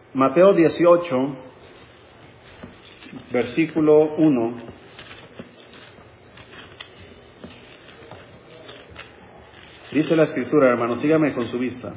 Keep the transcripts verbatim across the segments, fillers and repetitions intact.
Mateo dieciocho, versículo uno. Dice la Escritura, hermano, sígame con su vista.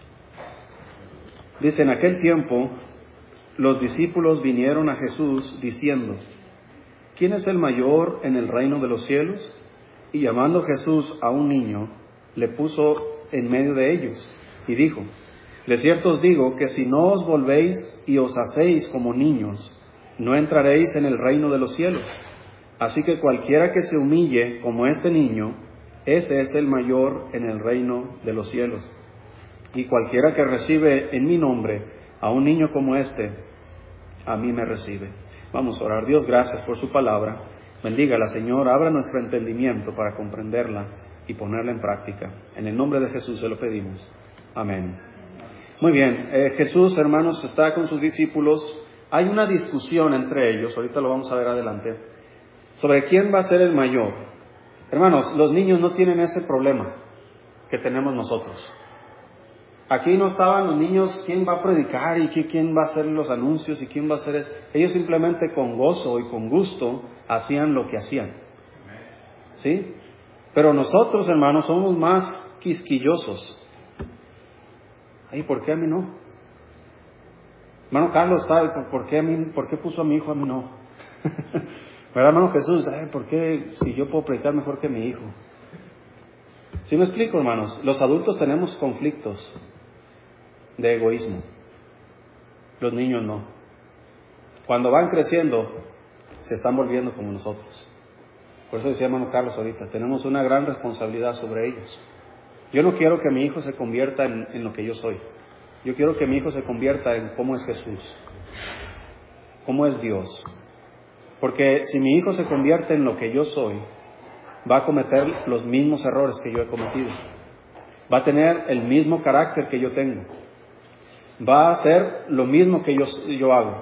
Dice, en aquel tiempo, los discípulos vinieron a Jesús diciendo, ¿quién es el mayor en el reino de los cielos? Y llamando Jesús a un niño, le puso en medio de ellos y dijo, de cierto os digo que si no os volvéis y os hacéis como niños, no entraréis en el reino de los cielos. Así que cualquiera que se humille como este niño, ese es el mayor en el reino de los cielos. Y cualquiera que recibe en mi nombre a un niño como este, a mí me recibe. Vamos a orar. Dios, gracias por su palabra. Bendígala, Señor. Abra nuestro entendimiento para comprenderla y ponerla en práctica. En el nombre de Jesús se lo pedimos. Amén. Muy bien. Eh, Jesús, hermanos, está con sus discípulos. Hay una discusión entre ellos, ahorita lo vamos a ver adelante, sobre quién va a ser el mayor. Hermanos, los niños no tienen ese problema que tenemos nosotros. Aquí no estaban los niños, quién va a predicar y quién va a hacer los anuncios y quién va a hacer eso. Ellos simplemente con gozo y con gusto hacían lo que hacían. ¿Sí? Pero nosotros, hermanos, somos más quisquillosos. Ay, ¿por qué a mí no? Hermano Carlos, ¿por qué, a mí, ¿por qué puso a mi hijo, a mí no? ¿Verdad, hermano Jesús? Ay, ¿por qué si yo puedo predicar mejor que mi hijo? ¿Sí me explico, hermanos? Los adultos tenemos conflictos de egoísmo. Los niños no. Cuando van creciendo, se están volviendo como nosotros. Por eso decía hermano Carlos ahorita, tenemos una gran responsabilidad sobre ellos. Yo no quiero que mi hijo se convierta en, en lo que yo soy. Yo quiero que mi hijo se convierta en cómo es Jesús, cómo es Dios. Porque si mi hijo se convierte en lo que yo soy, va a cometer los mismos errores que yo he cometido. Va a tener el mismo carácter que yo tengo. Va a hacer lo mismo que yo, yo hago.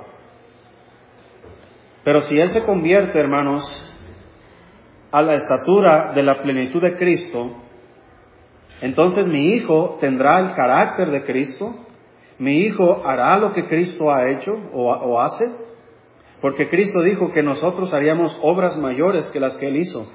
Pero si él se convierte, hermanos, a la estatura de la plenitud de Cristo, entonces mi hijo tendrá el carácter de Cristo. Mi hijo hará lo que Cristo ha hecho o, o hace. Porque Cristo dijo que nosotros haríamos obras mayores que las que Él hizo.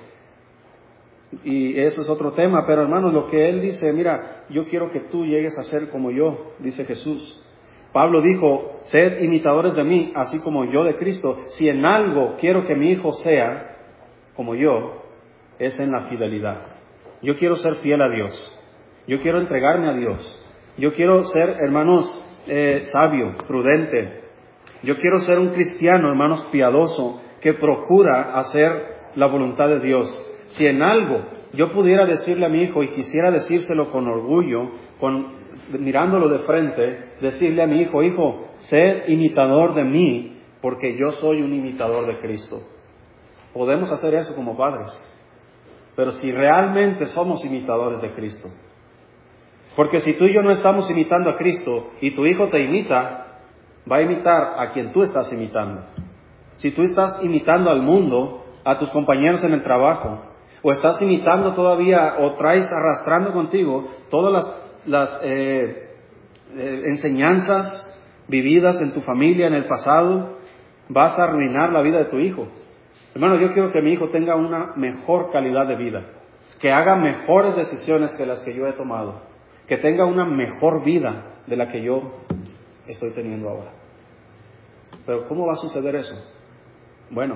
Y eso es otro tema, pero hermanos, lo que Él dice, mira, yo quiero que tú llegues a ser como yo, dice Jesús. Pablo dijo, sed imitadores de mí, así como yo de Cristo. Si en algo quiero que mi hijo sea como yo, es en la fidelidad. Yo quiero ser fiel a Dios. Yo quiero entregarme a Dios. Yo quiero ser, hermanos, eh, sabio, prudente. Yo quiero ser un cristiano, hermanos, piadoso, que procura hacer la voluntad de Dios. Si en algo yo pudiera decirle a mi hijo y quisiera decírselo con orgullo, con, mirándolo de frente, decirle a mi hijo, hijo, sé imitador de mí, porque yo soy un imitador de Cristo. Podemos hacer eso como padres. Pero si realmente somos imitadores de Cristo. Porque si tú y yo no estamos imitando a Cristo y tu hijo te imita, va a imitar a quien tú estás imitando. Si tú estás imitando al mundo, a tus compañeros en el trabajo, o estás imitando todavía, o traes arrastrando contigo todas las, las eh, eh, enseñanzas vividas en tu familia en el pasado, vas a arruinar la vida de tu hijo. Hermano, yo quiero que mi hijo tenga una mejor calidad de vida, que haga mejores decisiones que las que yo he tomado, que tenga una mejor vida de la que yo estoy teniendo ahora. Pero ¿cómo va a suceder eso? Bueno,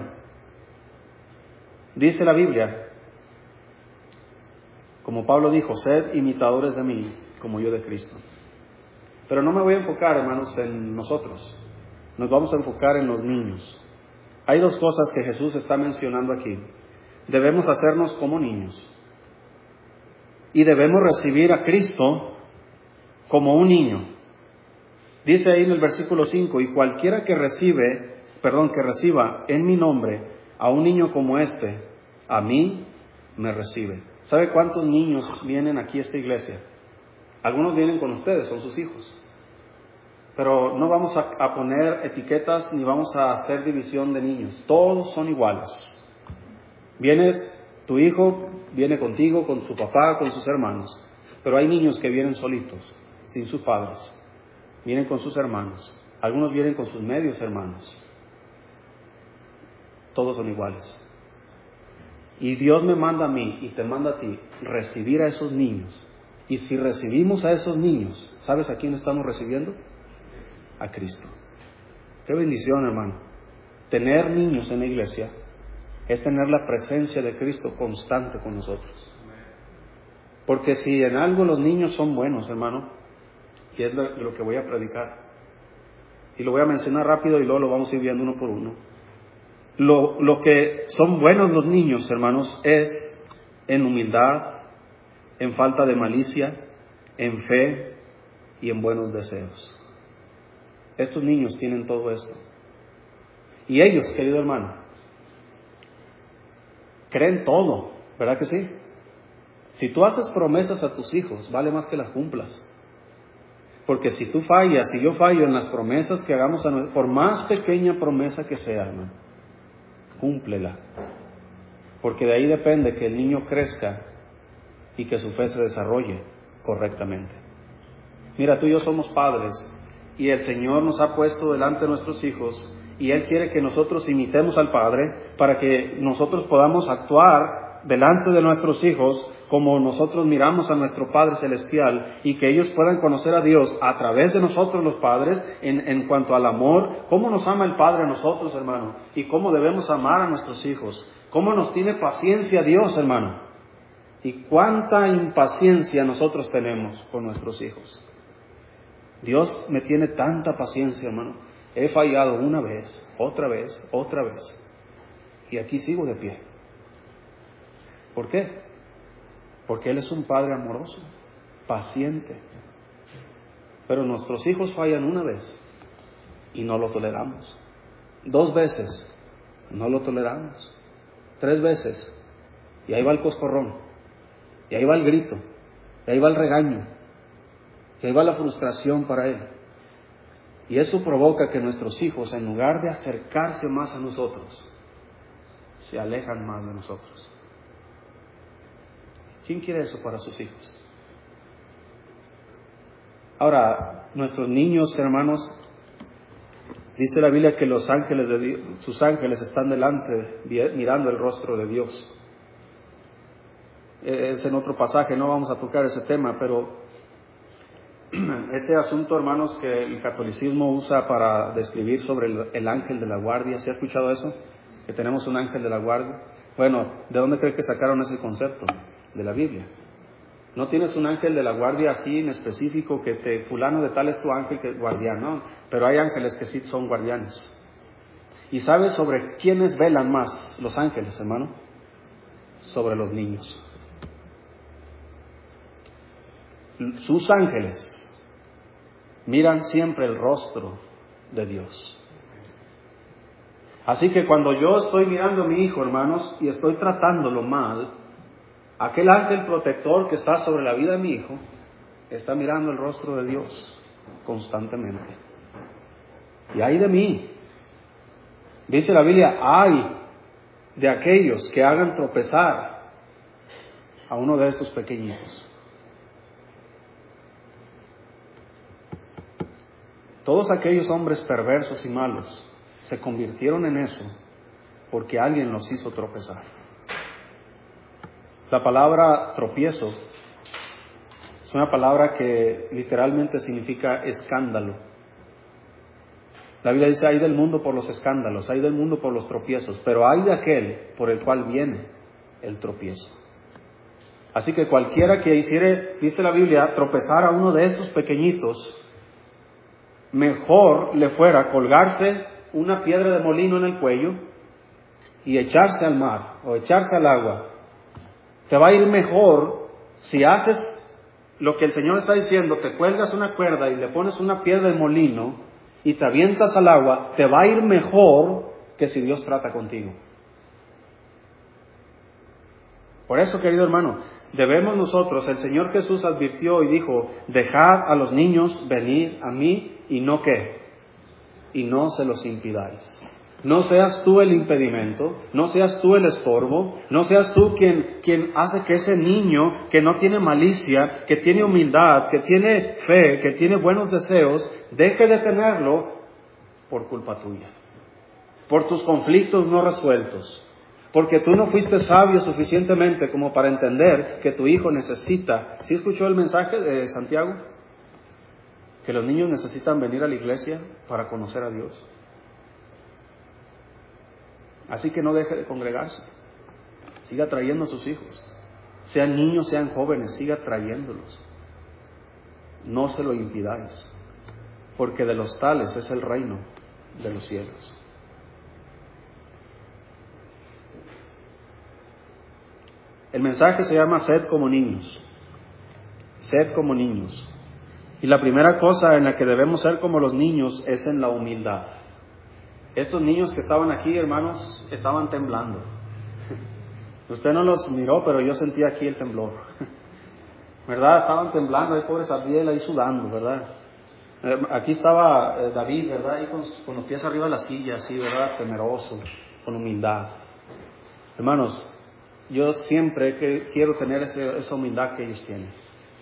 dice la Biblia, como Pablo dijo, sed imitadores de mí, como yo de Cristo. Pero no me voy a enfocar, hermanos, en nosotros. Nos vamos a enfocar en los niños. Hay dos cosas que Jesús está mencionando aquí. Debemos hacernos como niños. Y debemos recibir a Cristo como un niño. Dice ahí en el versículo cinco, y cualquiera que recibe, perdón, que reciba en mi nombre a un niño como este, a mí me recibe. ¿Sabe cuántos niños vienen aquí a esta iglesia? Algunos vienen con ustedes, son sus hijos. Pero no vamos a, a poner etiquetas ni vamos a hacer división de niños. Todos son iguales. Vienes, tu hijo viene contigo, con su papá, con sus hermanos. Pero hay niños que vienen solitos, sin sus padres. Vienen con sus hermanos. Algunos vienen con sus medios, hermanos. Todos son iguales. Y Dios me manda a mí y te manda a ti recibir a esos niños. Y si recibimos a esos niños, ¿sabes a quién estamos recibiendo? A Cristo. Qué bendición, hermano. Tener niños en la iglesia es tener la presencia de Cristo constante con nosotros. Porque si en algo los niños son buenos, hermano, y es lo, lo que voy a predicar, y lo voy a mencionar rápido y luego lo vamos a ir viendo uno por uno. Lo, lo que son buenos los niños, hermanos, es en humildad, en falta de malicia, en fe y en buenos deseos. Estos niños tienen todo esto. Y ellos, querido hermano, creen todo, ¿verdad que sí? Si tú haces promesas a tus hijos, vale más que las cumplas. Porque si tú fallas, si yo fallo en las promesas que hagamos, a nosotros, por más pequeña promesa que sea, hermano, cúmplela. Porque de ahí depende que el niño crezca y que su fe se desarrolle correctamente. Mira, tú y yo somos padres y el Señor nos ha puesto delante de nuestros hijos y Él quiere que nosotros imitemos al Padre para que nosotros podamos actuar delante de nuestros hijos como nosotros miramos a nuestro Padre Celestial y que ellos puedan conocer a Dios a través de nosotros los padres en, en cuanto al amor, cómo nos ama el Padre a nosotros, hermano, y cómo debemos amar a nuestros hijos, cómo nos tiene paciencia Dios, hermano, y cuánta impaciencia nosotros tenemos con nuestros hijos. Dios me tiene tanta paciencia, hermano. He fallado una vez, otra vez, otra vez, y aquí sigo de pie. ¿Por qué? Porque Él es un Padre amoroso, paciente. Pero nuestros hijos fallan una vez y no lo toleramos. Dos veces, no lo toleramos. Tres veces, y ahí va el coscorrón, y ahí va el grito, y ahí va el regaño, y ahí va la frustración para Él. Y eso provoca que nuestros hijos, en lugar de acercarse más a nosotros, se alejan más de nosotros. ¿Quién quiere eso para sus hijos? Ahora, nuestros niños, hermanos, dice la Biblia que los ángeles de Dios, sus ángeles están delante, mirando el rostro de Dios. Es en otro pasaje, no vamos a tocar ese tema, pero ese asunto, hermanos, que el catolicismo usa para describir sobre el, el ángel de la guardia, ¿se ha escuchado eso? Que tenemos un ángel de la guardia. Bueno, ¿de dónde cree que sacaron ese concepto? De la Biblia. No tienes un ángel de la guardia así en específico que te, fulano de tal es tu ángel que guardián, no, pero hay ángeles que sí son guardianes. ¿Y sabes sobre quiénes velan más los ángeles, hermano? Sobre los niños. Sus ángeles miran siempre el rostro de Dios. Así que cuando yo estoy mirando a mi hijo, hermanos, y estoy tratándolo mal, aquel ángel protector que está sobre la vida de mi hijo está mirando el rostro de Dios constantemente. Y ay de mí, dice la Biblia, ay de aquellos que hagan tropezar a uno de estos pequeñitos. Todos aquellos hombres perversos y malos se convirtieron en eso porque alguien los hizo tropezar. La palabra tropiezo es una palabra que literalmente significa escándalo. La Biblia dice, hay del mundo por los escándalos, hay del mundo por los tropiezos, pero hay de aquel por el cual viene el tropiezo. Así que cualquiera que hiciere, dice la Biblia, tropezar a uno de estos pequeñitos, mejor le fuera colgarse una piedra de molino en el cuello y echarse al mar o echarse al agua. Te va a ir mejor si haces lo que el Señor está diciendo, te cuelgas una cuerda y le pones una piedra de molino y te avientas al agua, te va a ir mejor que si Dios trata contigo. Por eso, querido hermano, debemos nosotros, el Señor Jesús advirtió y dijo, dejad a los niños venir a mí y no qué, y no se los impidáis. No seas tú el impedimento, no seas tú el estorbo, no seas tú quien, quien hace que ese niño que no tiene malicia, que tiene humildad, que tiene fe, que tiene buenos deseos, deje de tenerlo por culpa tuya, por tus conflictos no resueltos, porque tú no fuiste sabio suficientemente como para entender que tu hijo necesita. ¿Sí escuchó el mensaje de Santiago? Que los niños necesitan venir a la iglesia para conocer a Dios. Así que no deje de congregarse. Siga trayendo a sus hijos. Sean niños, sean jóvenes, siga trayéndolos. No se lo impidáis, porque de los tales es el reino de los cielos. El mensaje se llama sed como niños. Sed como niños. Y la primera cosa en la que debemos ser como los niños es en la humildad. Estos niños que estaban aquí, hermanos, estaban temblando. Usted no los miró, pero yo sentí aquí el temblor. ¿Verdad? Estaban temblando, ahí pobre Sabiel ahí sudando, ¿verdad? Eh, aquí estaba eh, David, ¿verdad? Ahí con, con los pies arriba de la silla, así, ¿verdad? Temeroso, con humildad. Hermanos, yo siempre que quiero tener ese, esa humildad que ellos tienen.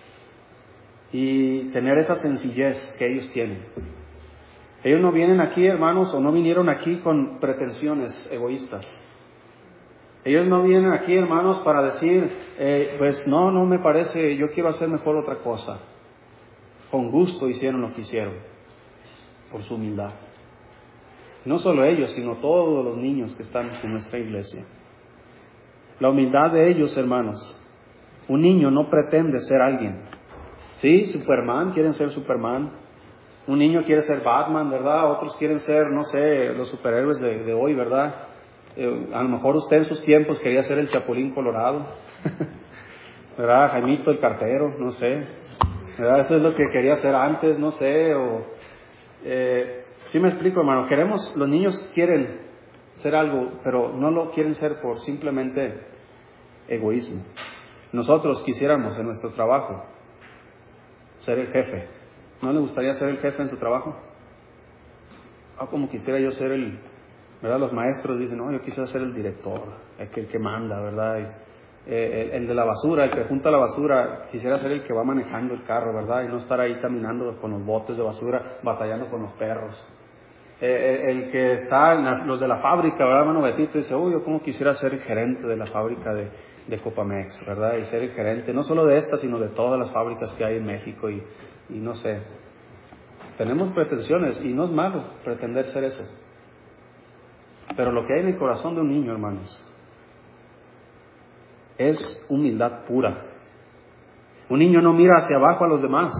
Y tener esa sencillez que ellos tienen. Ellos no vienen aquí, hermanos, o no vinieron aquí con pretensiones egoístas. Ellos no vienen aquí, hermanos, para decir, eh, pues no, no me parece, yo quiero hacer mejor otra cosa. Con gusto hicieron lo que hicieron, por su humildad. No solo ellos, sino todos los niños que están en nuestra iglesia. La humildad de ellos, hermanos. Un niño no pretende ser alguien. Sí, Superman, quieren ser Superman. Un niño quiere ser Batman, ¿verdad? Otros quieren ser, no sé, los superhéroes de, de hoy, ¿verdad? Eh, a lo mejor usted en sus tiempos quería ser el Chapulín Colorado, ¿verdad? Jaimito el cartero, no sé, ¿verdad? Eso es lo que quería hacer antes, no sé, o... Eh, sí me explico, hermano, queremos, los niños quieren ser algo, pero no lo quieren ser por simplemente egoísmo. Nosotros quisiéramos en nuestro trabajo ser el jefe. ¿No le gustaría ser el jefe en su trabajo? Ah, como quisiera yo ser el... ¿Verdad? Los maestros dicen, no, yo quisiera ser el director, el que, el que manda, ¿verdad? Y, eh, el, el de la basura, el que junta la basura, quisiera ser el que va manejando el carro, ¿verdad? Y no estar ahí caminando con los botes de basura, batallando con los perros. Eh, el, el que está, en la, los de la fábrica, ¿verdad, hermano Betito? Dice, uy, yo como quisiera ser el gerente de la fábrica de, de Copamex, ¿verdad? Y ser el gerente, no solo de esta, sino de todas las fábricas que hay en México y, y no sé. Tenemos pretensiones y no es malo pretender ser eso. Pero lo que hay en el corazón de un niño, hermanos, es humildad pura. Un niño no mira hacia abajo a los demás.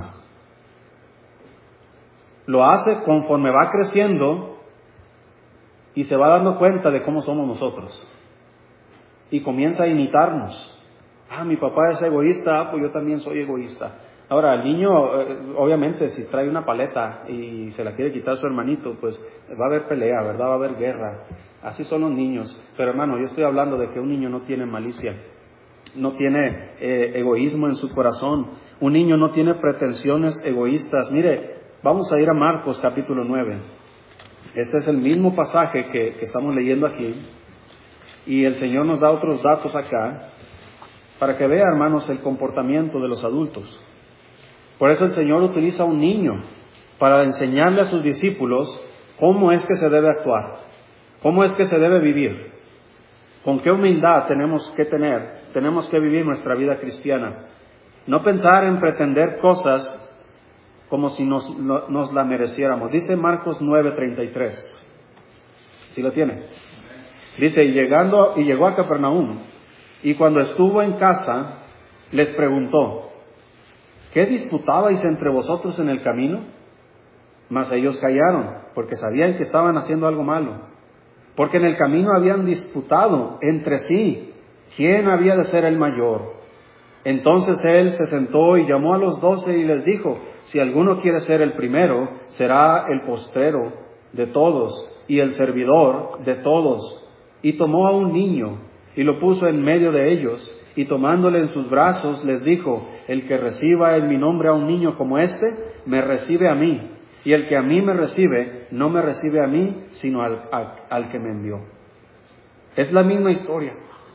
Lo hace conforme va creciendo y se va dando cuenta de cómo somos nosotros. Y comienza a imitarnos. Ah, mi papá es egoísta, ah, pues yo también soy egoísta. Ahora, el niño, obviamente, si trae una paleta y se la quiere quitar a su hermanito, pues va a haber pelea, ¿verdad? Va a haber guerra. Así son los niños. Pero, hermano, yo estoy hablando de que un niño no tiene malicia, no tiene eh, egoísmo en su corazón. Un niño no tiene pretensiones egoístas. Mire, vamos a ir a Marcos capítulo nueve. Este es el mismo pasaje que, que estamos leyendo aquí. Y el Señor nos da otros datos acá para que vea, hermanos, el comportamiento de los adultos. Por eso el Señor utiliza a un niño para enseñarle a sus discípulos cómo es que se debe actuar, cómo es que se debe vivir, con qué humildad tenemos que tener, tenemos que vivir nuestra vida cristiana. No pensar en pretender cosas como si nos, no, nos la mereciéramos. Dice Marcos nueve treinta y tres. ¿Sí lo tiene? Dice, y, llegando, y llegó a Capernaum, y cuando estuvo en casa, les preguntó, ¿qué disputabais entre vosotros en el camino? Mas ellos callaron, porque sabían que estaban haciendo algo malo. Porque en el camino habían disputado entre sí quién había de ser el mayor. Entonces él se sentó y llamó a los doce y les dijo, si alguno quiere ser el primero, será el postrero de todos y el servidor de todos. Y tomó a un niño y lo puso en medio de ellos, y tomándole en sus brazos les dijo, el que reciba en mi nombre a un niño como este, me recibe a mí, y el que a mí me recibe, no me recibe a mí, sino al, al, al que me envió. Es la misma historia.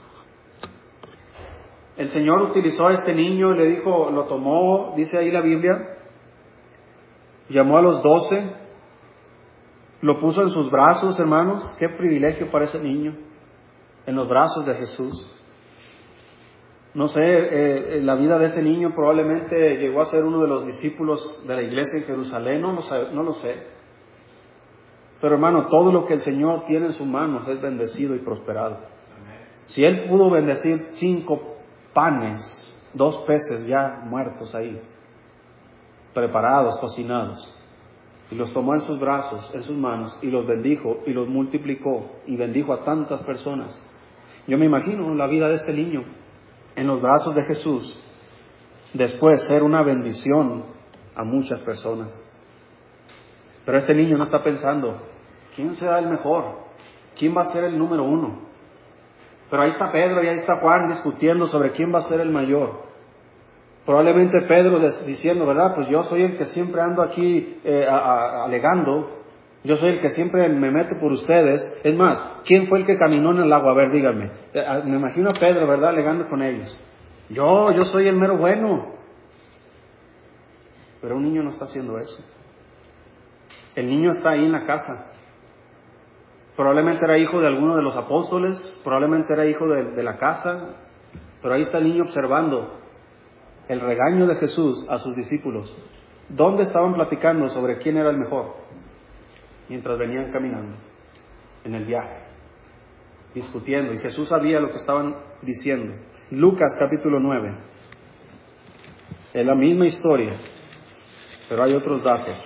El Señor utilizó a este niño y le dijo, lo tomó, dice ahí la Biblia, llamó a los doce, lo puso en sus brazos, hermanos. Qué privilegio para ese niño, en los brazos de Jesús. No sé, eh, la vida de ese niño probablemente llegó a ser uno de los discípulos de la iglesia en Jerusalén, no lo sé, no lo sé. Pero hermano, todo lo que el Señor tiene en sus manos es bendecido y prosperado. Si Él pudo bendecir cinco panes, dos peces ya muertos ahí, preparados, cocinados, y los tomó en sus brazos, en sus manos, y los bendijo, y los multiplicó, y bendijo a tantas personas. Yo me imagino la vida de este niño en los brazos de Jesús, después ser una bendición a muchas personas. Pero este niño no está pensando, ¿quién será el mejor? ¿Quién va a ser el número uno? Pero ahí está Pedro y ahí está Juan discutiendo sobre quién va a ser el mayor. Probablemente Pedro diciendo, ¿verdad? Pues yo soy el que siempre ando aquí eh, a, a, alegando. Yo soy el que siempre me meto por ustedes. Es más, ¿quién fue el que caminó en el agua? A ver, díganme. Me imagino a Pedro, ¿verdad? Alegando con ellos. Yo, yo soy el mero bueno. Pero un niño no está haciendo eso. El niño está ahí en la casa. Probablemente era hijo de alguno de los apóstoles, probablemente era hijo de, de la casa, pero ahí está el niño observando el regaño de Jesús a sus discípulos. ¿Dónde estaban platicando sobre quién era el mejor? Mientras venían caminando en el viaje, discutiendo, y Jesús sabía lo que estaban diciendo. Lucas capítulo nueve, es la misma historia, pero hay otros datos.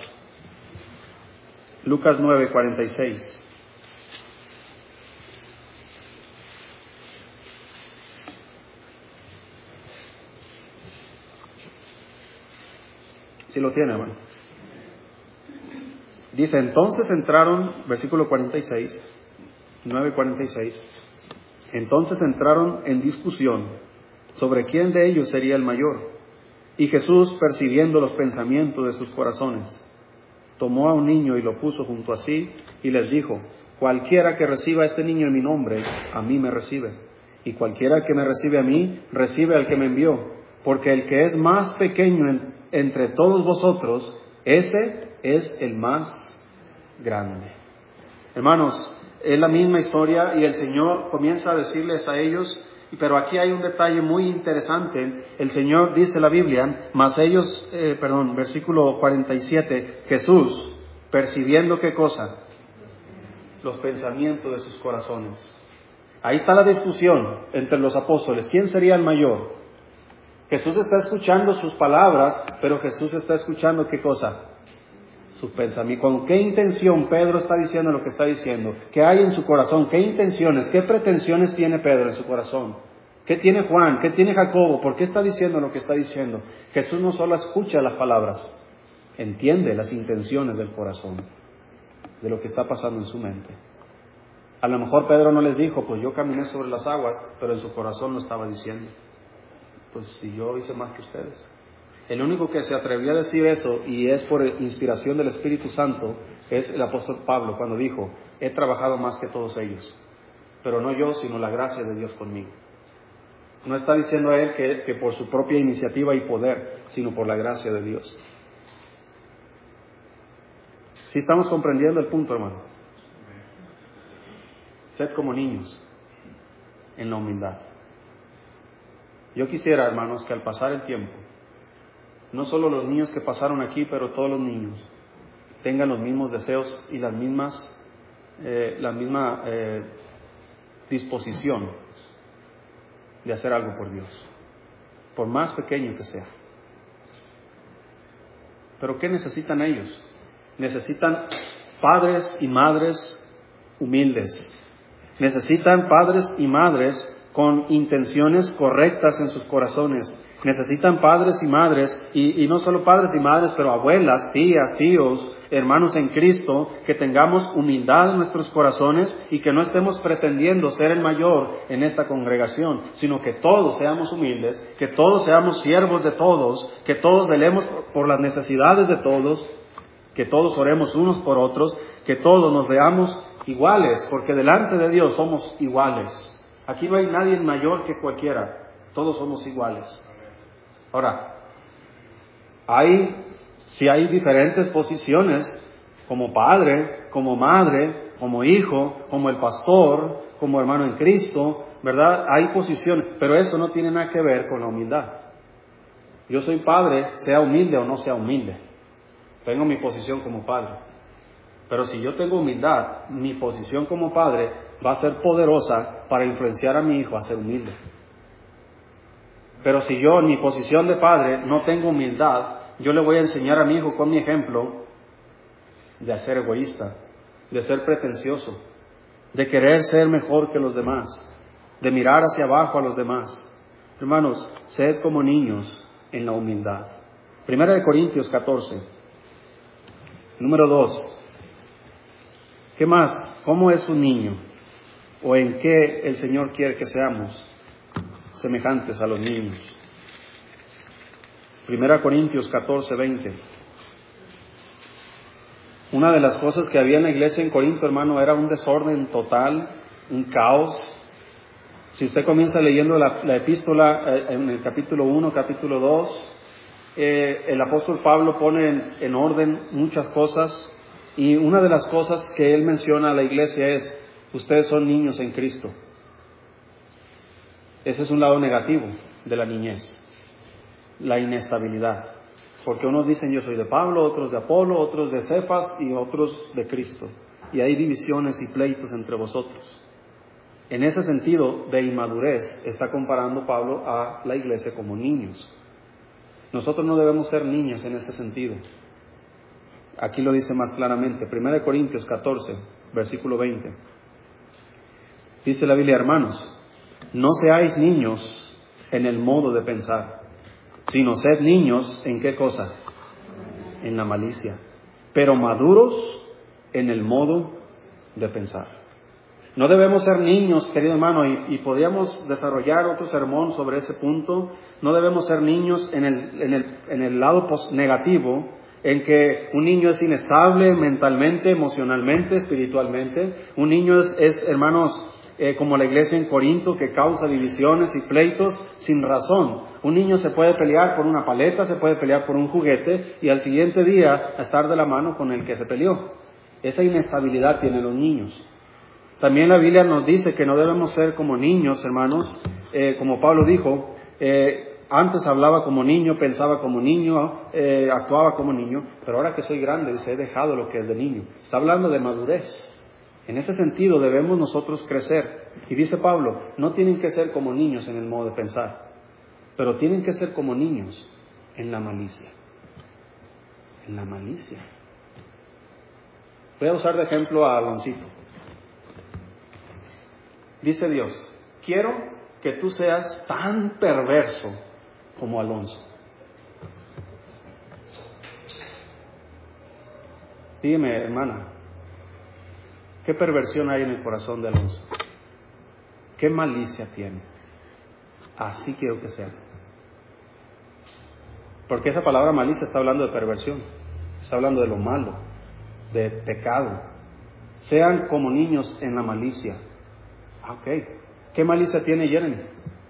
Lucas nueve, cuarenta y seis. Si lo tiene, hermano. Dice, entonces entraron, versículo cuarenta y seis, nueve cuarenta y seis, entonces entraron en discusión sobre quién de ellos sería el mayor. Y Jesús, percibiendo los pensamientos de sus corazones, tomó a un niño y lo puso junto a sí y les dijo, cualquiera que reciba a este niño en mi nombre, a mí me recibe. Y cualquiera que me recibe a mí, recibe al que me envió. Porque el que es más pequeño en, entre todos vosotros, ese es el más grande. Hermanos, es la misma historia y el Señor comienza a decirles a ellos, pero aquí hay un detalle muy interesante. El Señor dice la Biblia, mas ellos, eh, perdón, versículo cuarenta y siete, Jesús, percibiendo qué cosa, los pensamientos de sus corazones. Ahí está la discusión entre los apóstoles. ¿Quién sería el mayor? Jesús está escuchando sus palabras, pero Jesús está escuchando qué cosa, sus pensamientos. ¿Con qué intención Pedro está diciendo lo que está diciendo? ¿Qué hay en su corazón? ¿Qué intenciones? ¿Qué pretensiones tiene Pedro en su corazón? ¿Qué tiene Juan? ¿Qué tiene Jacobo? ¿Por qué está diciendo lo que está diciendo? Jesús no solo escucha las palabras, entiende las intenciones del corazón, de lo que está pasando en su mente. A lo mejor Pedro no les dijo, pues yo caminé sobre las aguas, pero en su corazón lo estaba diciendo. Pues si yo hice más que ustedes. El único que se atrevió a decir eso, y es por inspiración del Espíritu Santo, es el apóstol Pablo, cuando dijo, he trabajado más que todos ellos, pero no yo, sino la gracia de Dios conmigo. No está diciendo a él que, que por su propia iniciativa y poder, sino por la gracia de Dios. ¿Sí estamos comprendiendo el punto, hermano? Sed como niños en la humildad. Yo quisiera, hermanos, que al pasar el tiempo, no solo los niños que pasaron aquí, pero todos los niños, tengan los mismos deseos y las mismas, eh, la misma eh, disposición de hacer algo por Dios, por más pequeño que sea. ¿Pero qué necesitan ellos? Necesitan padres y madres humildes. Necesitan padres y madres con intenciones correctas en sus corazones. Necesitan padres y madres, y, y no solo padres y madres, pero abuelas, tías, tíos, hermanos en Cristo, que tengamos humildad en nuestros corazones y que no estemos pretendiendo ser el mayor en esta congregación, sino que todos seamos humildes, que todos seamos siervos de todos, que todos velemos por las necesidades de todos, que todos oremos unos por otros, que todos nos veamos iguales, porque delante de Dios somos iguales. Aquí no hay nadie mayor que cualquiera, todos somos iguales. Ahora, hay, si hay diferentes posiciones, como padre, como madre, como hijo, como el pastor, como hermano en Cristo, ¿verdad? Hay posiciones, pero eso no tiene nada que ver con la humildad. Yo soy padre, sea humilde o no sea humilde. Tengo mi posición como padre. Pero si yo tengo humildad, mi posición como padre va a ser poderosa para influenciar a mi hijo a ser humilde. Pero si yo en mi posición de padre no tengo humildad, yo le voy a enseñar a mi hijo con mi ejemplo de ser egoísta, de ser pretencioso, de querer ser mejor que los demás, de mirar hacia abajo a los demás. Hermanos, sed como niños en la humildad. Primera de Corintios catorce. Número dos. ¿Qué más? ¿Cómo es un niño? ¿O en qué el Señor quiere que seamos semejantes a los niños? Primera Corintios catorce, veinte. Una de las cosas que había en la iglesia en Corinto, hermano, era un desorden total, un caos. Si usted comienza leyendo la, la epístola eh, en el capítulo uno, capítulo dos, eh, el apóstol Pablo pone en, en orden muchas cosas, y una de las cosas que él menciona a la iglesia es: ustedes son niños en Cristo. Ese es un lado negativo de la niñez, la inestabilidad. Porque unos dicen yo soy de Pablo, otros de Apolo, otros de Cefas y otros de Cristo. Y hay divisiones y pleitos entre vosotros. En ese sentido de inmadurez está comparando Pablo a la iglesia como niños. Nosotros no debemos ser niños en ese sentido. Aquí lo dice más claramente. Primera de Corintios catorce, versículo veinte. Dice la Biblia: hermanos, no seáis niños en el modo de pensar, sino sed niños ¿en qué cosa? En la malicia, pero maduros en el modo de pensar. No debemos ser niños, querido hermano, y, y podríamos desarrollar otro sermón sobre ese punto. No debemos ser niños en el, en el, en el lado pos- negativo, en que un niño es inestable mentalmente, emocionalmente, espiritualmente. Un niño es, es hermanos, eh, como la iglesia en Corinto, que causa divisiones y pleitos sin razón. Un niño se puede pelear por una paleta, se puede pelear por un juguete, y al siguiente día estar de la mano con el que se peleó. Esa inestabilidad tienen los niños. También la Biblia nos dice que no debemos ser como niños, hermanos, eh, como Pablo dijo, eh, antes hablaba como niño, pensaba como niño, eh, actuaba como niño, pero ahora que soy grande, dice, he dejado lo que es de niño. Está hablando de madurez. En ese sentido debemos nosotros crecer. Y dice Pablo, no tienen que ser como niños en el modo de pensar, pero tienen que ser como niños en la malicia. En la malicia. Voy a usar de ejemplo a Aloncito. Dice Dios, quiero que tú seas tan perverso como Alonso. Dígame, hermana, ¿qué perversión hay en el corazón de Alonso? ¿Qué malicia tiene? Así quiero que sea. Porque esa palabra malicia está hablando de perversión, está hablando de lo malo, de pecado. Sean como niños en la malicia. Ok. ¿Qué malicia tiene Jeremy?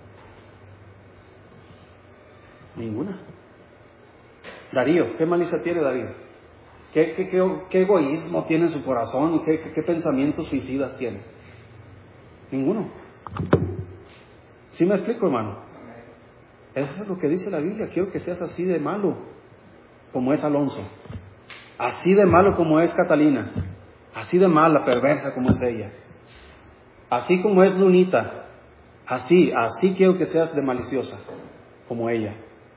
Ninguna. Darío, ¿qué malicia tiene Darío? ¿Qué, qué, qué, qué egoísmo tiene en su corazón? ¿Qué, qué, qué pensamientos suicidas tiene? Ninguno. ¿Sí me explico, hermano? Eso es lo que dice la Biblia. Quiero que seas así de malo como es Alonso, así de malo como es Catalina, así de mala, perversa como es ella, así como es Lunita, así, así quiero que seas de maliciosa como ella.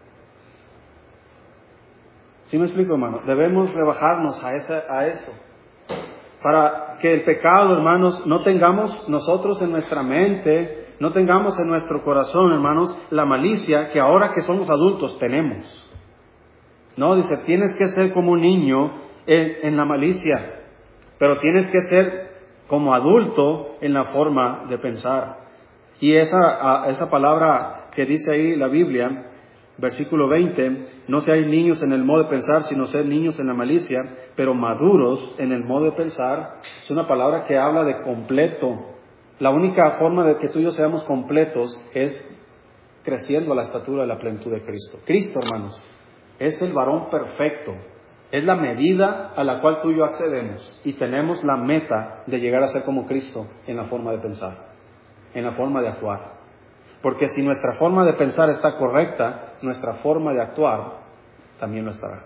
¿Sí me explico, hermano? Debemos rebajarnos a, esa, a eso, para que el pecado, hermanos, no tengamos nosotros en nuestra mente, no tengamos en nuestro corazón, hermanos, la malicia que ahora que somos adultos tenemos. No, dice, tienes que ser como un niño en, en la malicia, pero tienes que ser como adulto en la forma de pensar. Y esa, esa palabra que dice ahí la Biblia, versículo veinte, no seáis niños en el modo de pensar, sino sed niños en la malicia, pero maduros en el modo de pensar, es una palabra que habla de completo. La única forma de que tú y yo seamos completos es creciendo a la estatura de la plenitud de Cristo. Cristo, hermanos, es el varón perfecto, Es la medida a la cual tú y yo accedemos y tenemos la meta de llegar a ser como Cristo en la forma de pensar, en la forma de actuar. Porque si nuestra forma de pensar está correcta, nuestra forma de actuar también lo estará.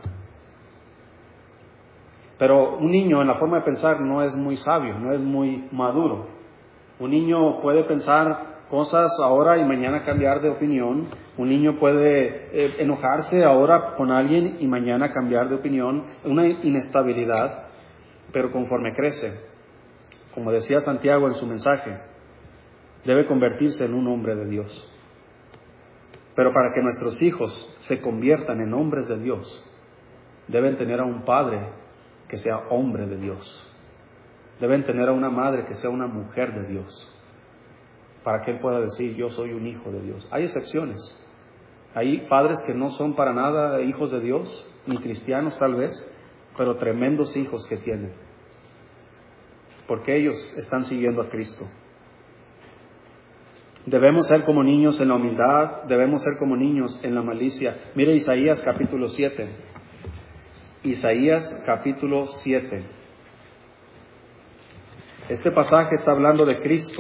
Pero un niño en la forma de pensar no es muy sabio, no es muy maduro. Un niño puede pensar cosas ahora y mañana cambiar de opinión. Un niño puede eh, enojarse ahora con alguien y mañana cambiar de opinión. Una inestabilidad, pero conforme crece, como decía Santiago en su mensaje, debe convertirse en un hombre de Dios. Pero para que nuestros hijos se conviertan en hombres de Dios, deben tener a un padre que sea hombre de Dios. Deben tener a una madre que sea una mujer de Dios, para que él pueda decir, yo soy un hijo de Dios. Hay excepciones. Hay padres que no son para nada hijos de Dios, ni cristianos tal vez, pero tremendos hijos que tienen, porque ellos están siguiendo a Cristo. Debemos ser como niños en la humildad, debemos ser como niños en la malicia. Mire Isaías capítulo siete. Isaías capítulo siete. Este pasaje está hablando de Cristo.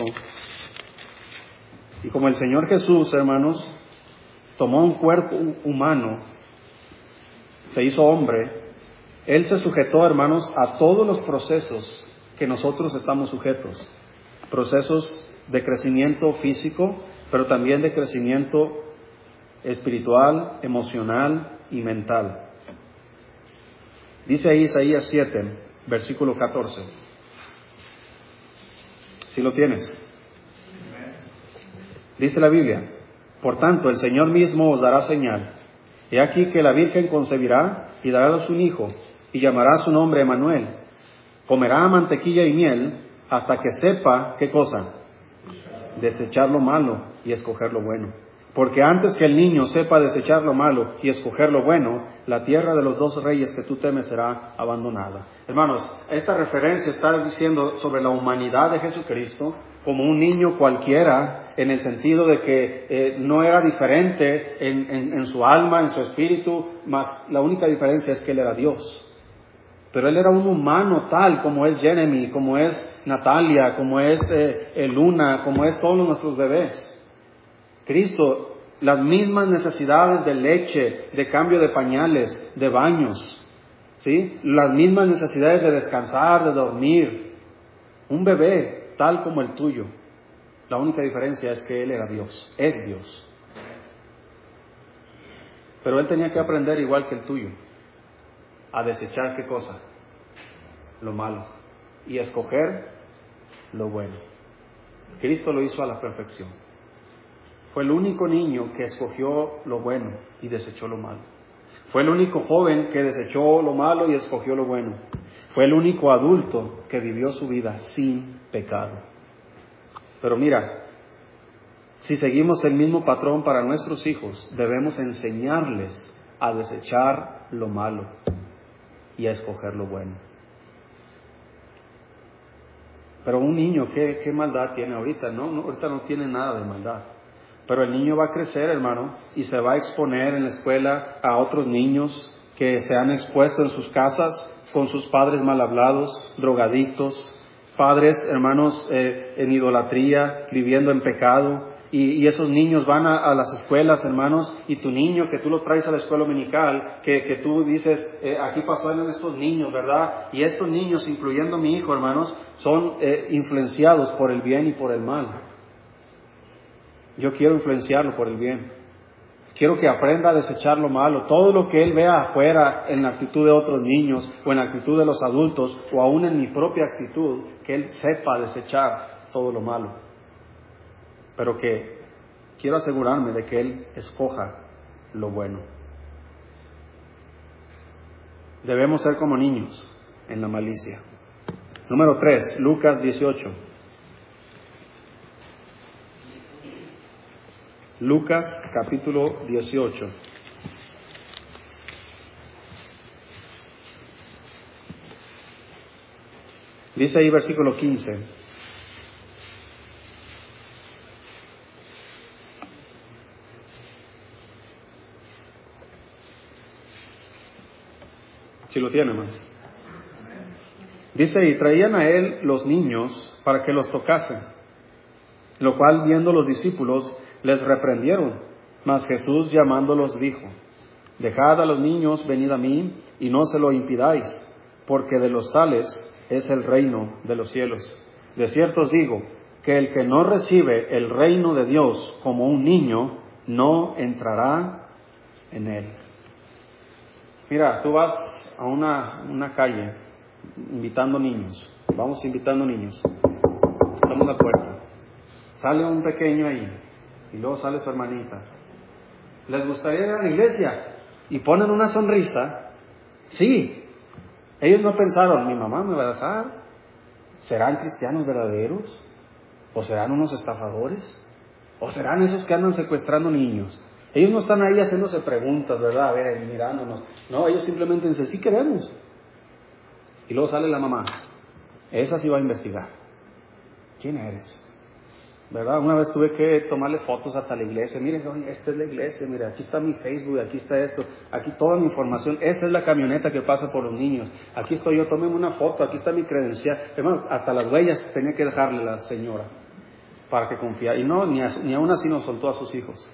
Y como el Señor Jesús, hermanos, tomó un cuerpo humano, se hizo hombre, Él se sujetó, hermanos, a todos los procesos que nosotros estamos sujetos. Procesos de crecimiento físico, pero también de crecimiento espiritual, emocional y mental. Dice ahí Isaías siete, versículo catorce. ¿Sí lo tienes? Dice la Biblia, por tanto, el Señor mismo os dará señal. He aquí que la Virgen concebirá y dará a luz un hijo, y llamará su nombre Emmanuel. Comerá mantequilla y miel hasta que sepa, ¿qué cosa? Desechar lo malo y escoger lo bueno. Porque antes que el niño sepa desechar lo malo y escoger lo bueno, la tierra de los dos reyes que tú temes será abandonada. Hermanos, esta referencia está diciendo sobre la humanidad de Jesucristo como un niño cualquiera, en el sentido de que eh, no era diferente en, en, en su alma, en su espíritu, mas la única diferencia es que Él era Dios. Pero Él era un humano tal como es Jeremy, como es Natalia, como es eh, Luna, como es todos nuestros bebés. Cristo, las mismas necesidades de leche, de cambio de pañales, de baños, ¿sí? Las mismas necesidades de descansar, de dormir. Un bebé tal como el tuyo. La única diferencia es que Él era Dios, es Dios. Pero Él tenía que aprender igual que el tuyo, a desechar ¿qué cosa? Lo malo. Y a escoger lo bueno. Cristo lo hizo a la perfección. Fue el único niño que escogió lo bueno y desechó lo malo. Fue el único joven que desechó lo malo y escogió lo bueno. Fue el único adulto que vivió su vida sin pecado. Pero mira, si seguimos el mismo patrón para nuestros hijos, debemos enseñarles a desechar lo malo y a escoger lo bueno. Pero un niño, ¿qué, qué maldad tiene ahorita? No, no, ahorita no tiene nada de maldad. Pero el niño va a crecer, hermano, y se va a exponer en la escuela a otros niños que se han expuesto en sus casas con sus padres mal hablados, drogadictos, padres, hermanos, eh, en idolatría, viviendo en pecado. Y, y esos niños van a, a las escuelas, hermanos, y tu niño que tú lo traes a la escuela dominical, que, que tú dices, eh, aquí pasó en estos niños, ¿verdad? Y estos niños, incluyendo mi hijo, hermanos, son eh, influenciados por el bien y por el mal. Yo quiero influenciarlo por el bien. Quiero que aprenda a desechar lo malo. Todo lo que él vea afuera en la actitud de otros niños o en la actitud de los adultos o aún en mi propia actitud, que él sepa desechar todo lo malo. Pero que quiero asegurarme de que él escoja lo bueno. Debemos ser como niños en la malicia. Número tres, Lucas dieciocho. Lucas capítulo dieciocho. Dice ahí versículo quince. Si lo tiene, hermano. Dice, y traían a él los niños para que los tocasen, lo cual viendo los discípulos les reprendieron. Mas Jesús llamándolos dijo, dejad a los niños, venid a mí, y no se lo impidáis, porque de los tales es el reino de los cielos. De cierto os digo, que el que no recibe el reino de Dios como un niño, no entrará en él. Mira, tú vas a una, una calle invitando niños, vamos invitando niños, estamos en la puerta, sale un pequeño ahí, y luego sale su hermanita. ¿Les gustaría ir a la iglesia? Y ponen una sonrisa. Sí, ellos no pensaron, mi mamá me va a abrazar. ¿Serán cristianos verdaderos? ¿O serán unos estafadores? ¿O serán esos que andan secuestrando niños? Ellos no están ahí haciéndose preguntas, ¿verdad? A ver, mirándonos. No, ellos simplemente dicen, sí queremos. Y luego sale la mamá. Esa sí va a investigar. ¿Quién eres? ¿Verdad? Una vez tuve que tomarle fotos hasta la iglesia. Miren, oye, esta es la iglesia, mira, aquí está mi Facebook, aquí está esto, aquí toda mi información. Esa es la camioneta que pasa por los niños. Aquí estoy yo, tómenme una foto, aquí está mi credencial. Hermano, hasta las huellas tenía que dejarle la señora para que confiara. Y no, ni, a, ni aún así nos soltó a sus hijos.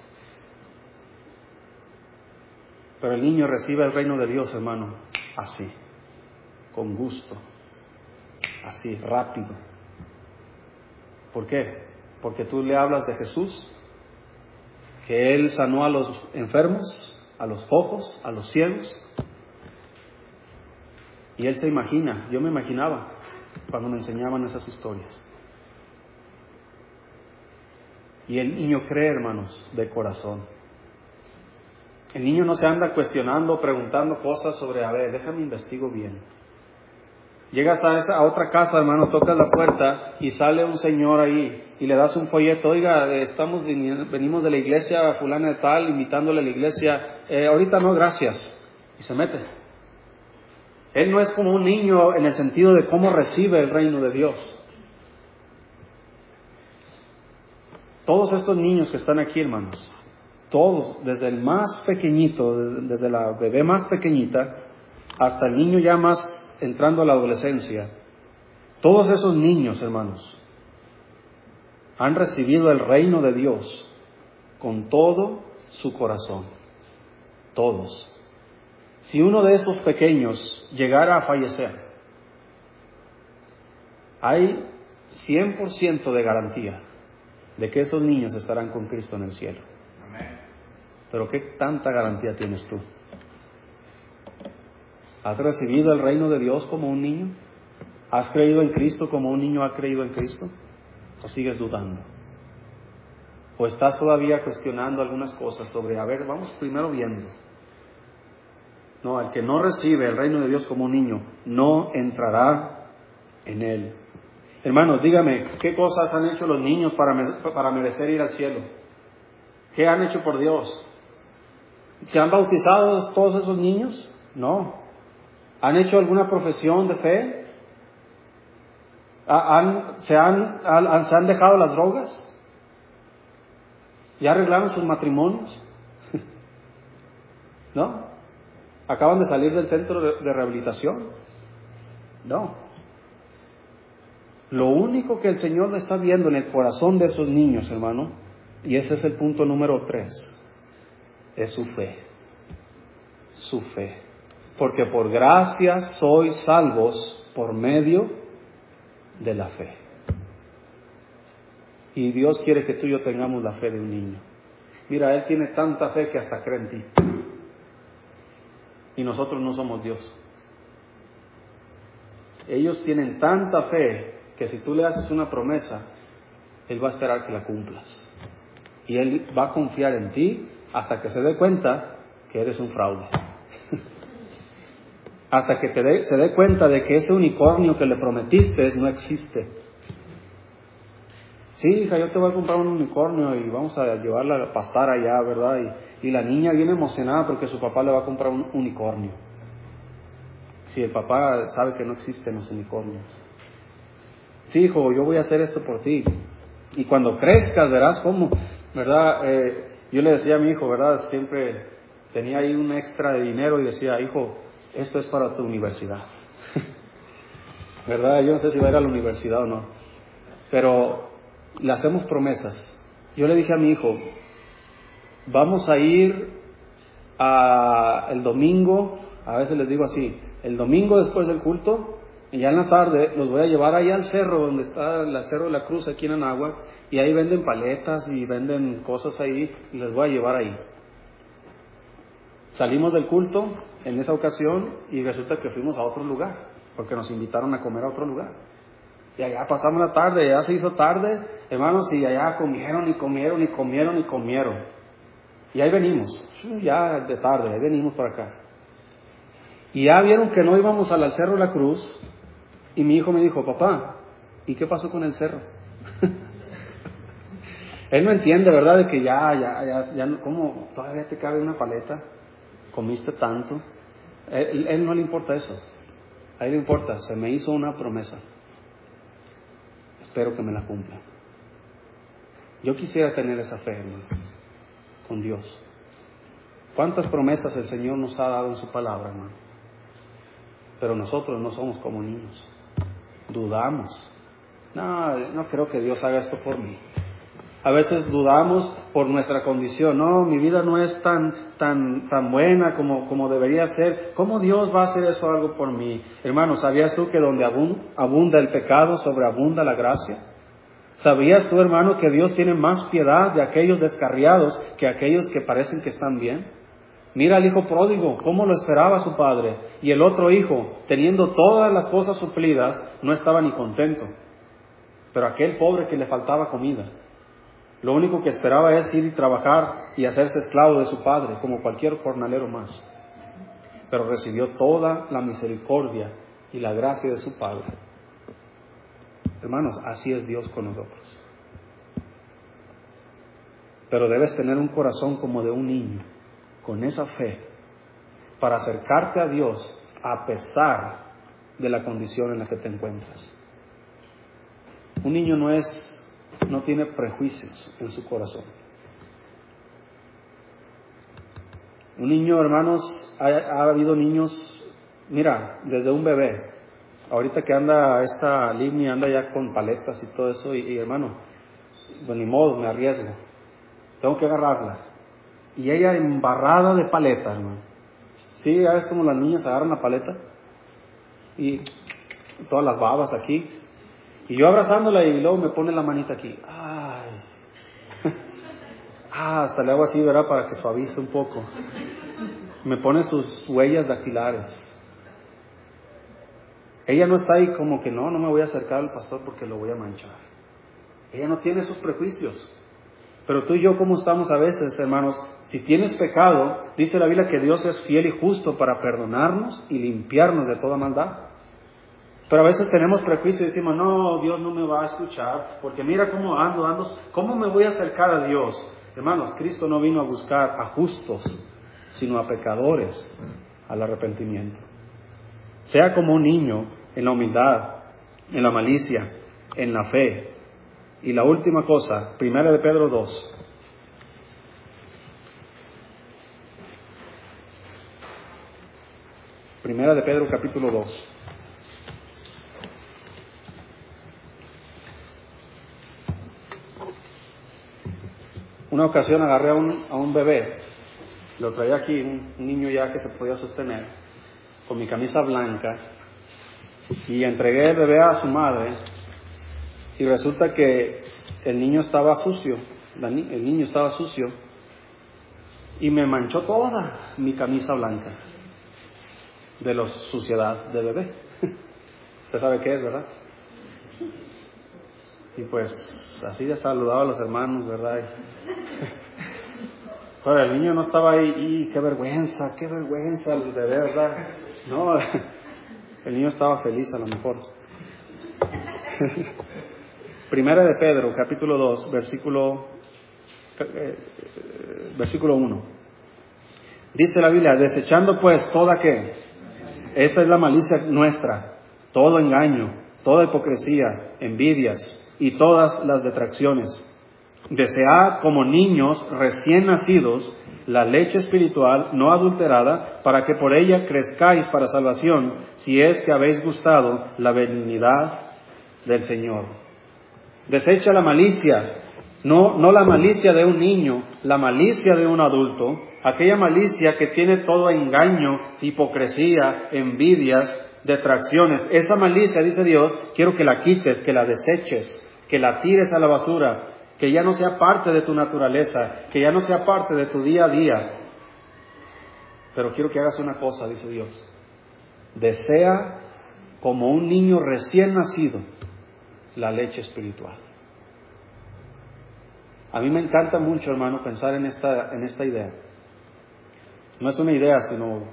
Pero el niño recibe el reino de Dios, hermano, así, con gusto, así, rápido. ¿Por qué? Porque tú le hablas de Jesús, que Él sanó a los enfermos, a los cojos, a los ciegos. Y Él se imagina, yo me imaginaba cuando me enseñaban esas historias. Y el niño cree, hermanos, de corazón. El niño no se anda cuestionando, preguntando cosas sobre, a ver, déjame investigo bien. Llegas a esa a otra casa, hermano, tocas la puerta y sale un señor ahí y le das un folleto. Oiga, estamos venimos de la iglesia fulana de tal, invitándole a la iglesia. Eh, ahorita no, gracias. Y se mete. Él no es como un niño en el sentido de cómo recibe el reino de Dios. Todos estos niños que están aquí, hermanos, todos, desde el más pequeñito, desde la bebé más pequeñita, hasta el niño ya más entrando a la adolescencia, todos esos niños, hermanos, han recibido el reino de Dios con todo su corazón. Todos. Si uno de esos pequeños llegara a fallecer, hay cien por ciento de garantía de que esos niños estarán con Cristo en el cielo. Amén. Pero ¿qué tanta garantía tienes tú? ¿Has recibido el reino de Dios como un niño? ¿Has creído en Cristo como un niño ha creído en Cristo? ¿O sigues dudando? ¿O estás todavía cuestionando algunas cosas sobre, a ver, vamos primero viendo? No, el que no recibe el reino de Dios como un niño, no entrará en él. Hermanos, dígame, ¿qué cosas han hecho los niños para, para merecer ir al cielo? ¿Qué han hecho por Dios? ¿Se han bautizado todos esos niños? No. ¿Han hecho alguna profesión de fe? ¿Han, se, han, han, ¿Se han dejado las drogas? ¿Ya arreglaron sus matrimonios? ¿No? ¿Acaban de salir del centro de, de rehabilitación? No. Lo único que el Señor está viendo en el corazón de esos niños, hermano, y ese es el punto número tres, es su fe. Su fe. Porque por gracia sois salvos por medio de la fe. Y Dios quiere que tú y yo tengamos la fe de un niño. Mira, Él tiene tanta fe que hasta cree en ti. Y nosotros no somos Dios. Ellos tienen tanta fe que si tú le haces una promesa, Él va a esperar que la cumplas. Y Él va a confiar en ti hasta que se dé cuenta que eres un fraude. Hasta que te dé, se dé cuenta de que ese unicornio que le prometiste no existe. Sí, hija, yo te voy a comprar un unicornio y vamos a llevarla a pastar allá, ¿verdad? Y, y la niña viene emocionada porque su papá le va a comprar un unicornio. Si el papá sabe que no existen los unicornios. Sí, hijo, yo voy a hacer esto por ti. Y cuando crezcas verás cómo, ¿verdad? Eh, yo le decía a mi hijo, ¿verdad? Siempre tenía ahí un extra de dinero y decía, hijo, esto es para tu universidad. ¿Verdad? Yo no sé si va a ir a la universidad o no. Pero le hacemos promesas. Yo le dije a mi hijo, vamos a ir a el domingo, a veces les digo así, el domingo después del culto, y ya en la tarde los voy a llevar allá al cerro, donde está el Cerro de la Cruz, aquí en Anáhuac, y ahí venden paletas y venden cosas ahí, y les voy a llevar ahí. Salimos del culto en esa ocasión y resulta que fuimos a otro lugar, porque nos invitaron a comer a otro lugar. Y allá pasamos la tarde, ya se hizo tarde, hermanos, y allá comieron y comieron y comieron y comieron. Y ahí venimos, ya de tarde, ahí venimos por acá. Y ya vieron que no íbamos al Cerro de la Cruz, y mi hijo me dijo, papá, ¿y qué pasó con el cerro? Él no entiende, ¿verdad? De que ya, ya, ya, ya, ¿cómo todavía te cabe una paleta? Comiste tanto. Él, él no le importa eso. A él le importa, se me hizo una promesa. Espero que me la cumpla. Yo quisiera tener esa fe, hermano, con Dios. ¿Cuántas promesas el Señor nos ha dado en su palabra, hermano? Pero nosotros no somos como niños. Dudamos. No, no creo que Dios haga esto por mí. A veces dudamos por nuestra condición. No, mi vida no es tan, tan, tan buena como, como debería ser. ¿Cómo Dios va a hacer eso algo por mí? Hermano, ¿sabías tú que donde abunda el pecado, sobreabunda la gracia? ¿Sabías tú, hermano, que Dios tiene más piedad de aquellos descarriados que aquellos que parecen que están bien? Mira al hijo pródigo, cómo lo esperaba su padre. Y el otro hijo, teniendo todas las cosas suplidas, no estaba ni contento. Pero aquel pobre que le faltaba comida, lo único que esperaba es ir y trabajar y hacerse esclavo de su padre, como cualquier jornalero más. Pero recibió toda la misericordia y la gracia de su padre. Hermanos, así es Dios con nosotros. Pero debes tener un corazón como de un niño, con esa fe, para acercarte a Dios a pesar de la condición en la que te encuentras. Un niño no es no tiene prejuicios en su corazón. Un niño, hermanos, ha, ha habido niños, mira, desde un bebé, ahorita que anda esta Livni, anda ya con paletas y todo eso, y, y hermano, pues ni modo, me arriesgo, tengo que agarrarla, y ella embarrada de paleta, hermano. Sí, ya ves como las niñas agarran la paleta, y todas las babas aquí, y yo abrazándola y luego me pone la manita aquí. Ay. Ah, hasta le hago así, ¿verdad? Para que suavice un poco. Me pone sus huellas dactilares. Ella no está ahí como que no, no me voy a acercar al pastor porque lo voy a manchar. Ella no tiene esos prejuicios. Pero tú y yo, ¿cómo estamos a veces, hermanos? Si tienes pecado, dice la Biblia que Dios es fiel y justo para perdonarnos y limpiarnos de toda maldad. Pero a veces tenemos prejuicio y decimos, no, Dios no me va a escuchar, porque mira cómo ando, ando, ¿cómo me voy a acercar a Dios? Hermanos, Cristo no vino a buscar a justos, sino a pecadores, al arrepentimiento. Sea como un niño en la humildad, en la malicia, en la fe. Y la última cosa, Primera de Pedro dos. Primera de Pedro capítulo dos. Una ocasión agarré a un, a un bebé, lo traía aquí, un, un niño ya que se podía sostener, con mi camisa blanca, y entregué el bebé a su madre, y resulta que el niño estaba sucio, el niño estaba sucio, y me manchó toda mi camisa blanca, de la suciedad de bebé. Usted sabe qué es, ¿verdad? Y pues así ya saludaba a los hermanos, ¿verdad? Pero el niño no estaba ahí, y qué vergüenza, qué vergüenza, de verdad. No, el niño estaba feliz a lo mejor. Primera de Pedro, capítulo dos, versículo, eh, versículo uno. Dice la Biblia, desechando pues toda que, esa es la malicia nuestra, todo engaño, toda hipocresía, envidias y todas las detracciones. Desead como niños recién nacidos la leche espiritual no adulterada, para que por ella crezcáis para salvación, si es que habéis gustado la benignidad del Señor. Desecha la malicia, no, no la malicia de un niño, la malicia de un adulto, aquella malicia que tiene todo engaño, hipocresía, envidias, detracciones. Esa malicia, dice Dios, quiero que la quites, que la deseches, que la tires a la basura, que ya no sea parte de tu naturaleza, que ya no sea parte de tu día a día. Pero quiero que hagas una cosa, dice Dios. Desea como un niño recién nacido la leche espiritual. A mí me encanta mucho, hermano, pensar en esta, en esta idea. No es una idea, sino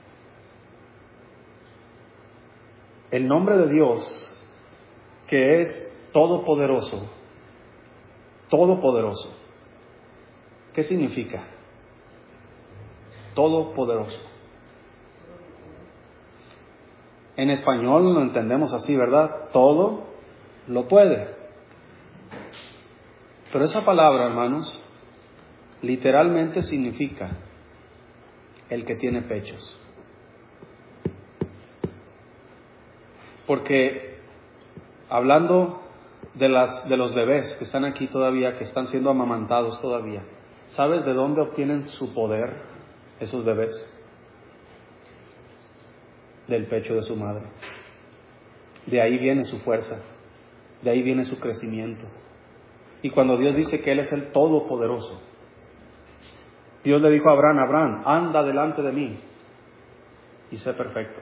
el nombre de Dios, que es todopoderoso. Todopoderoso. ¿Qué significa? Todopoderoso. En español lo entendemos así, ¿verdad? Todo lo puede. Pero esa palabra, hermanos, literalmente significa el que tiene pechos. Porque hablando de las de los bebés que están aquí todavía, que están siendo amamantados todavía, ¿sabes de dónde obtienen su poder esos bebés? Del pecho de su madre. De ahí viene su fuerza, de ahí viene su crecimiento. Y cuando Dios dice que Él es el Todopoderoso, Dios le dijo a Abraham: Abraham, anda delante de mí y sé perfecto.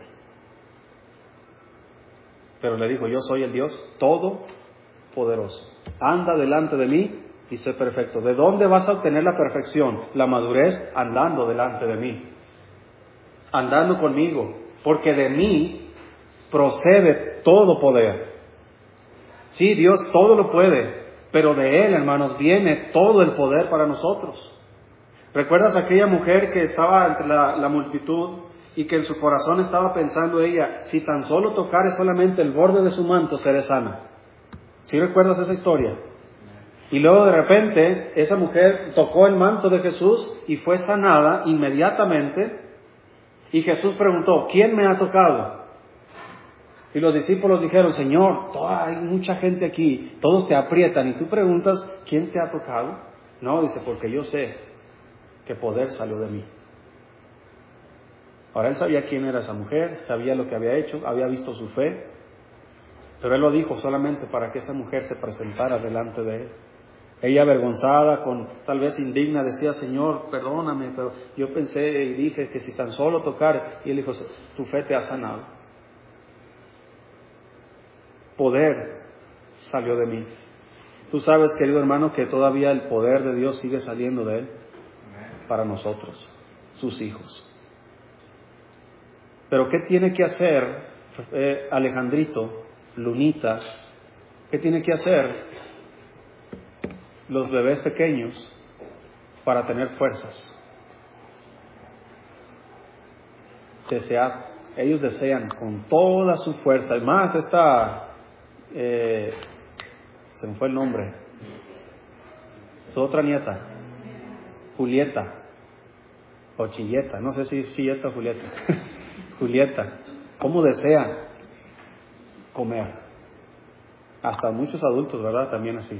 Pero le dijo: yo soy el Dios Todopoderoso. Anda delante de mí y sé perfecto. ¿De dónde vas a obtener la perfección? La madurez andando delante de mí, andando conmigo, porque de mí procede todo poder. Sí, Dios todo lo puede, pero de Él, hermanos, viene todo el poder para nosotros. ¿Recuerdas aquella mujer que estaba entre la, la multitud y que en su corazón estaba pensando ella: si tan solo tocare solamente el borde de su manto, seré sana? ¿Sí recuerdas esa historia? Y luego de repente esa mujer tocó el manto de Jesús y fue sanada inmediatamente. Y Jesús preguntó: ¿quién me ha tocado? Y los discípulos dijeron: Señor, hay mucha gente aquí, todos te aprietan y tú preguntas: ¿quién te ha tocado? No, dice: porque yo sé que poder salió de mí. Ahora él sabía quién era esa mujer, sabía lo que había hecho, había visto su fe, pero él lo dijo solamente para que esa mujer se presentara delante de él. Ella, avergonzada, con tal vez indigna, decía: Señor, perdóname, pero yo pensé y dije que si tan solo tocar. Y él dijo: tu fe te ha sanado. Poder salió de mí. Tú sabes, querido hermano, que todavía el poder de Dios sigue saliendo de Él para nosotros, sus hijos. Pero ¿qué tiene que hacer eh, Alejandrito, Lunita? ¿Qué tiene que hacer los bebés pequeños para tener fuerzas? Desear. Ellos desean con toda su fuerza. Y más esta, eh, se me fue el nombre, su otra nieta, Julieta, o Chilleta, no sé si es Chilleta o Julieta. Julieta, ¿cómo desea comer? Hasta muchos adultos, ¿verdad? También así.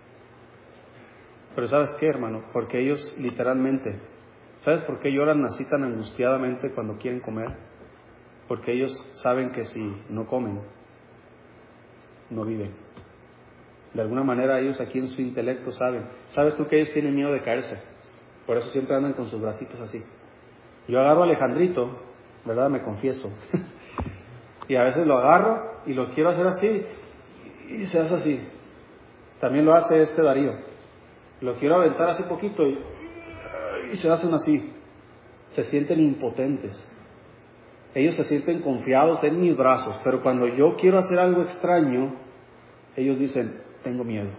Pero ¿sabes qué, hermano? Porque ellos literalmente, ¿sabes por qué lloran así tan angustiadamente cuando quieren comer? Porque ellos saben que si no comen, no viven. De alguna manera ellos aquí en su intelecto saben. ¿Sabes tú que ellos tienen miedo de caerse? Por eso siempre andan con sus bracitos así. Yo agarro a Alejandrito, ¿verdad? Me confieso. Y a veces lo agarro y lo quiero hacer así y se hace así. También lo hace este Darío. Lo quiero aventar así poquito y, y se hacen así. Se sienten impotentes. Ellos se sienten confiados en mis brazos, pero cuando yo quiero hacer algo extraño, ellos dicen: tengo miedo.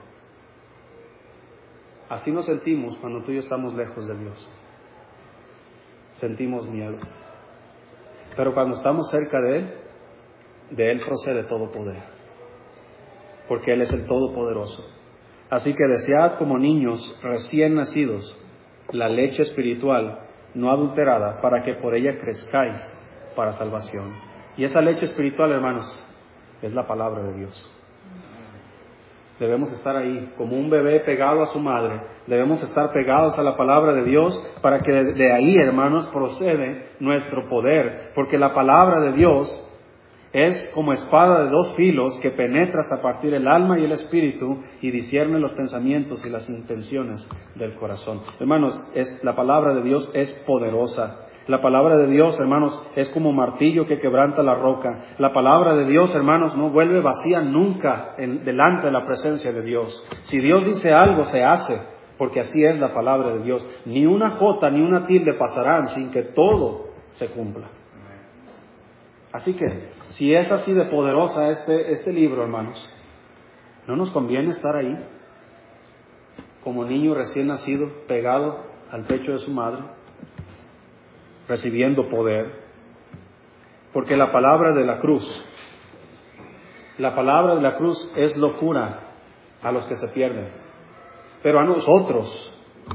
Así nos sentimos cuando tú y yo estamos lejos de Dios. Sentimos miedo. Pero cuando estamos cerca de Él, de Él procede todo poder. Porque Él es el Todopoderoso. Así que desead como niños recién nacidos la leche espiritual no adulterada, para que por ella crezcáis para salvación. Y esa leche espiritual, hermanos, es la palabra de Dios. Debemos estar ahí, como un bebé pegado a su madre. Debemos estar pegados a la palabra de Dios, para que de ahí, hermanos, procede nuestro poder. Porque la palabra de Dios es como espada de dos filos, que penetra hasta partir el alma y el espíritu, y discierne los pensamientos y las intenciones del corazón. Hermanos, es, la palabra de Dios es poderosa. La palabra de Dios, hermanos, es como martillo que quebranta la roca. La palabra de Dios, hermanos, no vuelve vacía nunca en, delante de la presencia de Dios. Si Dios dice algo, se hace, porque así es la palabra de Dios. Ni una jota ni una tilde pasarán sin que todo se cumpla. Así que, si es así de poderosa este, este libro, hermanos, ¿no nos conviene estar ahí, como niño recién nacido, pegado al pecho de su madre, recibiendo poder? Porque la palabra de la cruz, la palabra de la cruz es locura a los que se pierden, pero a nosotros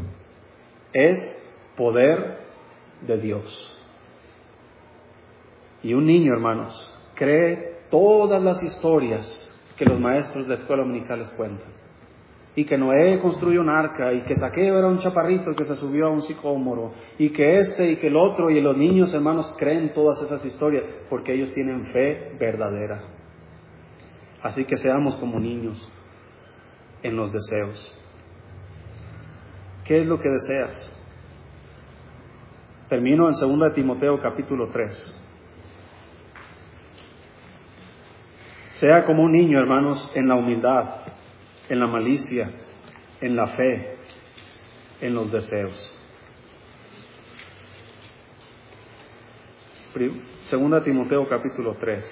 es poder de Dios. Y un niño, hermanos, cree todas las historias que los maestros de escuela dominical les cuentan. Y que Noé construyó un arca, y que Zaqueo era un chaparrito que se subió a un sicómoro, y que este y que el otro, y los niños, hermanos, creen todas esas historias, porque ellos tienen fe verdadera. Así que seamos como niños en los deseos. ¿Qué es lo que deseas? Termino en segunda de Timoteo capítulo tres. Sea como un niño, hermanos, en la humildad, en la malicia, en la fe, en los deseos. Segunda Timoteo capítulo tres.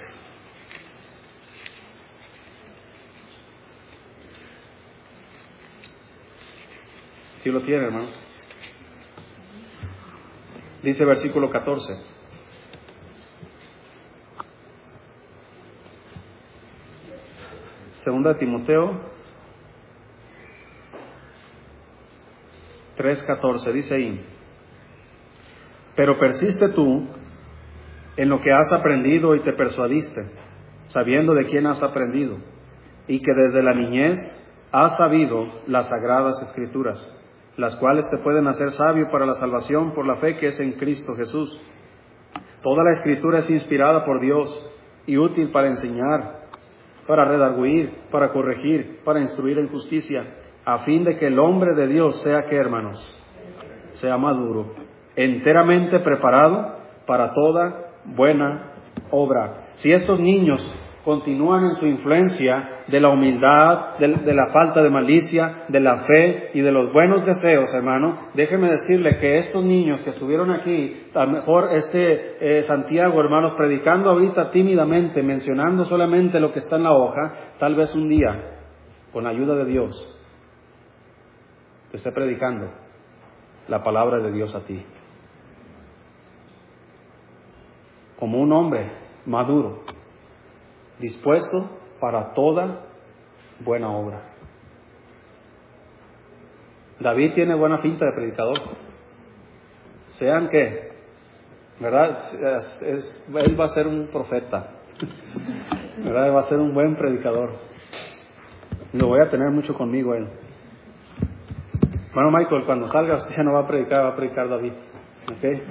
¿Sí lo tiene, hermano? Dice versículo catorce. Segunda Timoteo tres catorce, dice ahí: pero persiste tú en lo que has aprendido y te persuadiste, sabiendo de quién has aprendido, y que desde la niñez has sabido las sagradas escrituras, las cuales te pueden hacer sabio para la salvación por la fe que es en Cristo Jesús. Toda la escritura es inspirada por Dios y útil para enseñar, para redarguir, para corregir, para instruir en justicia, a fin de que el hombre de Dios sea, ¿qué, hermanos? Sea maduro, enteramente preparado para toda buena obra. Si estos niños continúan en su influencia de la humildad, de, de la falta de malicia, de la fe y de los buenos deseos, hermano, déjeme decirle que estos niños que estuvieron aquí, a lo mejor este eh, Santiago, hermanos, predicando ahorita tímidamente, mencionando solamente lo que está en la hoja, tal vez un día, con la ayuda de Dios, te esté predicando la palabra de Dios a ti. Como un hombre maduro, dispuesto para toda buena obra. David tiene buena finta de predicador. Sean que, ¿verdad? Es, es, él va a ser un profeta, ¿verdad? Va a ser un buen predicador. Lo voy a tener mucho conmigo él. Bueno, Michael, cuando salga usted ya no va a predicar, va a predicar David. ¿Ok?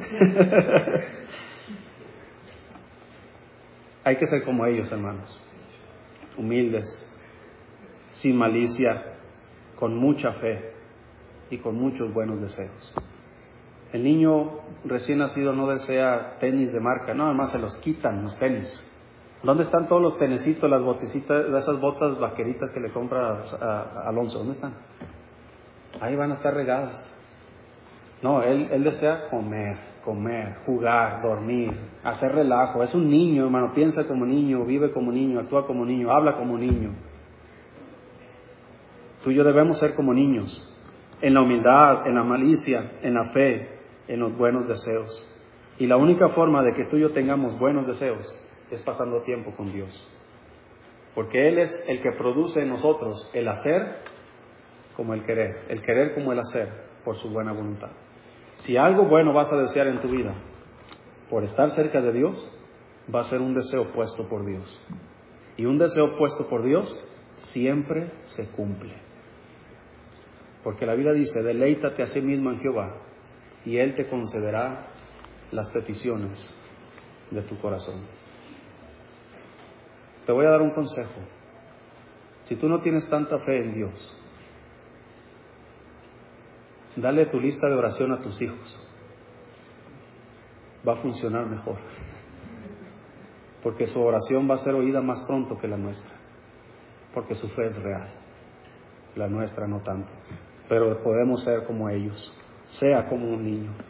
Hay que ser como ellos, hermanos. Humildes, sin malicia, con mucha fe y con muchos buenos deseos. El niño recién nacido no desea tenis de marca, no, además se los quitan los tenis. ¿Dónde están todos los tenecitos, las botecitas, esas botas vaqueritas que le compra a, a Alonso? ¿Dónde están? Ahí van a estar regadas. No, él, él desea comer, comer, jugar, dormir, hacer relajo. Es un niño, hermano, piensa como niño, vive como niño, actúa como niño, habla como niño. Tú y yo debemos ser como niños, en la humildad, en la malicia, en la fe, en los buenos deseos. Y la única forma de que tú y yo tengamos buenos deseos es pasando tiempo con Dios. Porque Él es el que produce en nosotros el hacer como el querer, el querer como el hacer, por su buena voluntad. Si algo bueno vas a desear en tu vida, por estar cerca de Dios, va a ser un deseo puesto por Dios. Y un deseo puesto por Dios siempre se cumple. Porque la Biblia dice, deleítate a sí mismo en Jehová, y Él te concederá las peticiones de tu corazón. Te voy a dar un consejo. Si tú no tienes tanta fe en Dios, dale tu lista de oración a tus hijos. Va a funcionar mejor. Porque su oración va a ser oída más pronto que la nuestra. Porque su fe es real. La nuestra no tanto. Pero podemos ser como ellos. Sea como un niño.